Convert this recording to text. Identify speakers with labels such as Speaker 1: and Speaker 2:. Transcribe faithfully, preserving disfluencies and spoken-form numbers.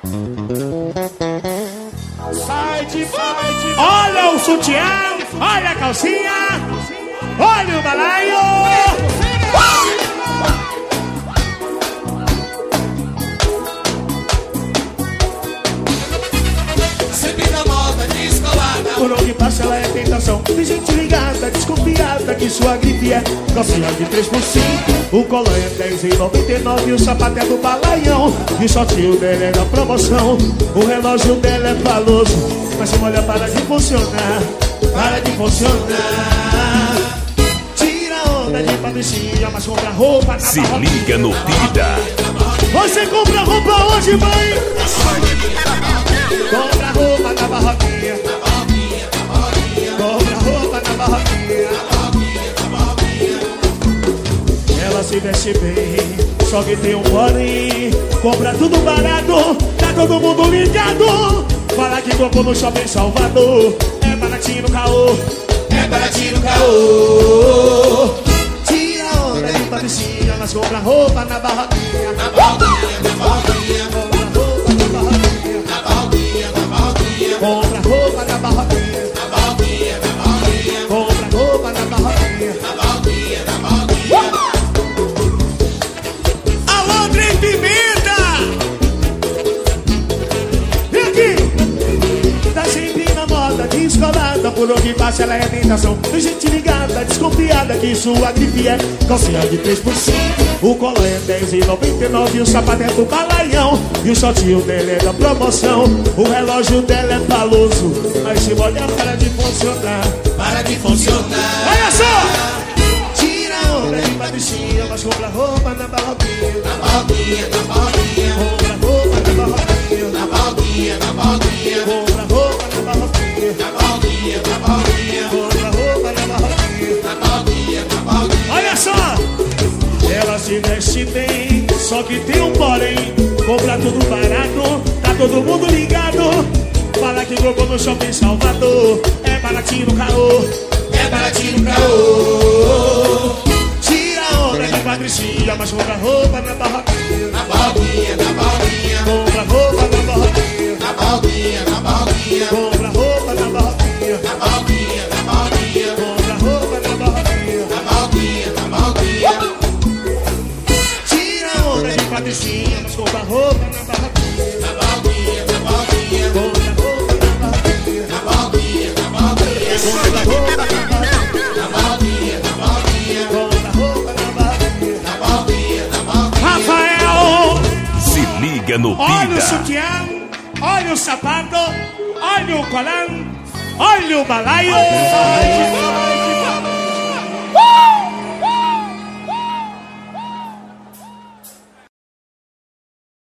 Speaker 1: Sai de fight. Olha o sutiã, olha a calcinha, olha o balaio.
Speaker 2: Sempre na moda descolada.
Speaker 1: Por onde passa ela é tentação. Tem gente ligada, desconfiada que sua grife é calcinha de três por cinco. O colã é dez e noventa e nove. O sapato é do balaião. E o shortinho dele é da promoção. O relógio dela é faloso, mas se molha para de funcionar. Para de funcionar. Tira onda de patricinha, mas compra roupa na
Speaker 3: Se
Speaker 1: barroquinha.
Speaker 3: liga no Pida.
Speaker 1: Você compra roupa hoje, mãe? Compra roupa na barroquinha. Compra roupa na barroquinha. Ela se veste bem, só que tem um porém. Compra tudo barato, tá todo mundo ligado. Fala que comprou no Shopping Salvador. É baratinho no caô, é baratinho no caô. Tira a onda de patricinha, mas compra roupa na barroquinha.
Speaker 2: Na baldinha, na baldinha,
Speaker 1: Compra roupa na barroquinha.
Speaker 2: na baldinha, na baldinha,
Speaker 1: Compra roupa na barroquinha.
Speaker 2: na baldinha, na baldinha,
Speaker 1: Compra roupa na barroquinha.
Speaker 2: na baldinha, na baldinha.
Speaker 1: Alô, Trem Pimenta! Vem aqui! Tá sempre na moda, descolada. Por onde passa ela é tentação. Tem gente ligada, desconfiada que sua grife é calcinha de três por cinco. O colã é dez e noventa e nove. O sapato é do balaião. E o shortinho dele é da promoção. O relógio dela é faloso, mas se molha para de funcionar.
Speaker 2: Para de funcionar.
Speaker 1: Olha só! Tira a onda de patricinha, mas compra roupa na barroquinha.
Speaker 2: Na baldinha, na baldinha,
Speaker 1: Compra roupa na barroquinha.
Speaker 2: na baldinha, na baldinha,
Speaker 1: Compra roupa na barroquinha.
Speaker 2: na baldinha, na baldinha,
Speaker 1: Compra roupa na barroquinha.
Speaker 2: na baldinha, na baldinha.
Speaker 1: Olha só! Ela se veste bem, só que tem um porém. Compra tudo barato, tá todo mundo ligado. Fala que comprou no Shopping Salvador. É baratinho no caô,
Speaker 2: É baratinho no caô.
Speaker 1: tira a onda de patricinha, mas compra roupa na barroquinha.
Speaker 2: Na baldinha, na baldinha,
Speaker 1: Compra roupa na barroquinha.
Speaker 2: na baldinha, na baldinha,
Speaker 1: Compra roupa na barroquinha.
Speaker 2: na baldinha, na baldinha,
Speaker 1: Compra roupa na barroquinha.
Speaker 2: na baldinha, na baldinha.
Speaker 1: Tira a onda de patricinha, mas compra roupa na barroquinha.
Speaker 2: Na baldinha, na baldinha,
Speaker 1: Compra roupa na barroquinha.
Speaker 2: na baldinha, na baldinha,
Speaker 1: Compra roupa na barroquinha.
Speaker 2: na baldinha, na baldinha,
Speaker 1: Compra roupa na barroquinha.
Speaker 2: na baldinha, na baldinha.
Speaker 1: Rafael!
Speaker 3: Se liga no
Speaker 1: Olha o
Speaker 3: Pida.
Speaker 1: sutiã, olha o sapato, olha o colã, olha o balaio.